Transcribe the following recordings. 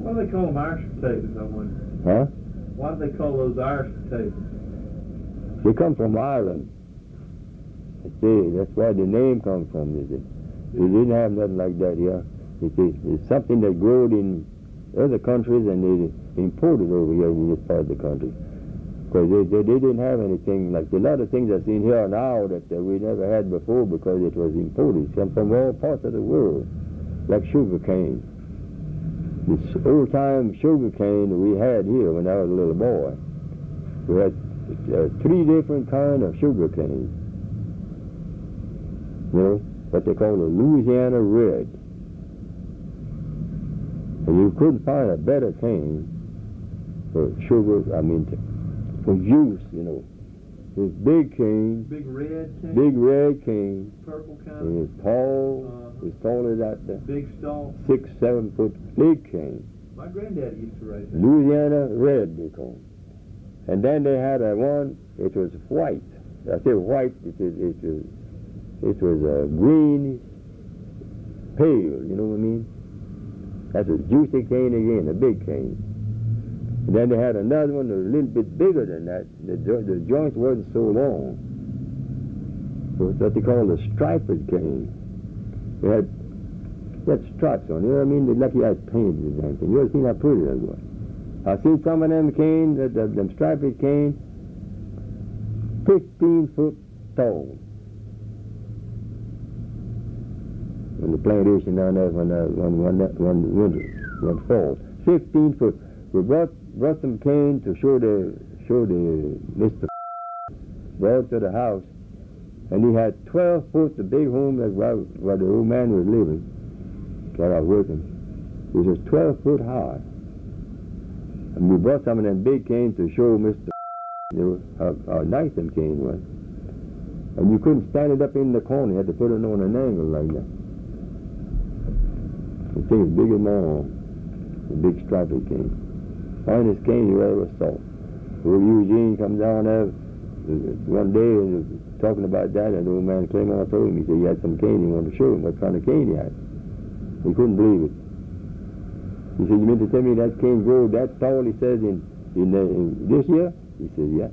What do they call them, Irish potatoes, I wonder? Huh? Why do they call those Irish potatoes? They come from Ireland. That's where the name comes from. They didn't have nothing like that here. It's something that growed in other countries and they imported over here in this part of the country. Because they didn't have anything like a lot of things I've seen here now that we never had before because it was imported. Come from all parts of the world, like sugar cane. This old-time sugar cane that we had here when I was a little boy. We had 3 different kinds of sugar cane. You know, what they call a Louisiana Red. And you couldn't find a better cane for sugar, for juice, you know. This big cane. Big red cane? Big red cane. Purple kind? And it's tall. It's tall as that. Big stalk? 6, 7 foot big cane. My granddaddy used to raise that. Louisiana Red, they call it. And then they had one, it was white. I say white, it was a green pale, you know what I mean? That's a juicy cane again, a big cane. And then they had another one a little bit bigger than that. The joints wasn't so long. It was what they call a striped cane. They had stripes on it, you know what I mean? Like you had paint and everything. You ever seen how pretty that was? I seen some of them canes, them striped canes, 15 foot tall. In the plantation down there one fall. 15 foot. We brought some cane to show the Mr. brought to the house, and he had 12 foot, the big home that where the old man was living, where I was working. It was just 12 foot high. And we brought some of them big canes to show Mr. how nice them cane was. And you couldn't stand it up in the corner, you had to put it on an angle like that. The thing is big as my arm, the big striped cane. Finest cane you ever saw. Old Eugene come down there one day and was talking about that, and the old man came on and told him, he said he had some cane, he wanted to show him what kind of cane he had. He couldn't believe it. He said, you mean to tell me that cane grew that tall, he says, in this year? He said, yeah.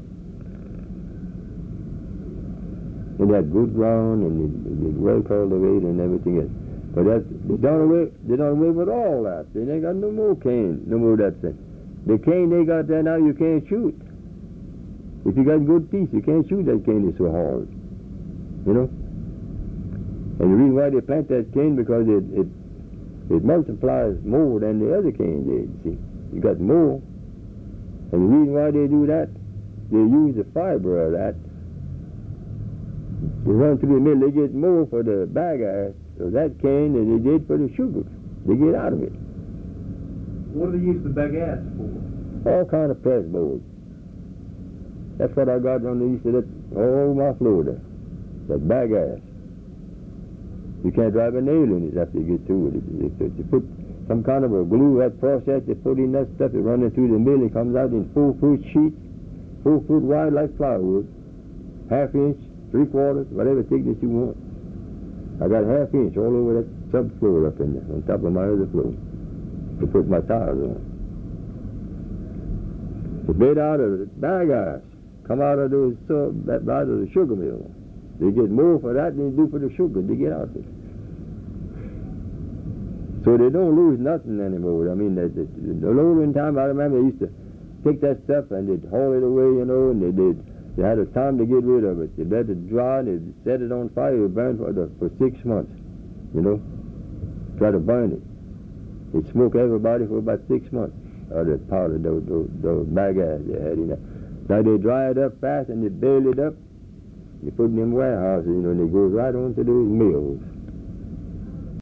It had good ground and it well cultivated and everything else. But they done away with all that. They ain't got no more cane, no more that thing. The cane they got there now, you can't shoot. If you got good teeth, you can't shoot that cane, it's so hard. You know? And the reason why they plant that cane, because it multiplies more than the other cane did, see. You got more. And the reason why they do that, they use the fiber of that. They run through the middle, they get more for the bagasse of that cane than they did for the sugar. They get out of it. What do they use the bagasse for? All kind of press boards. That's what I got on the east of that, all over my floor there. That bagasse. You can't drive a nail in it after you get through it. If you put some kind of a glue, that process, they put in that stuff, it runs through the mill, it comes out in 4 foot sheets, 4 foot wide like plywood, 1/2 inch, 3/4, whatever thickness you want. I got 1/2 inch all over that subfloor up in there, on top of my other floor, to put my tires on. They bed out of the bagasse, come out of those out of the sugar mill. They get more for that than they do for the sugar. They get out of it. So they don't lose nothing anymore. I mean, the olden time, I remember they used to take that stuff and they'd haul it away, you know, and they had a time to get rid of it. They let it dry and they'd set it on fire. It burned for 6 months, you know. Try to burn it. It'd smoke everybody for about 6 months. Or the powder, those bagasse they had in there. Now they dry it up fast and they bale it up. They put it in warehouses, you know, and it goes right on to those mills.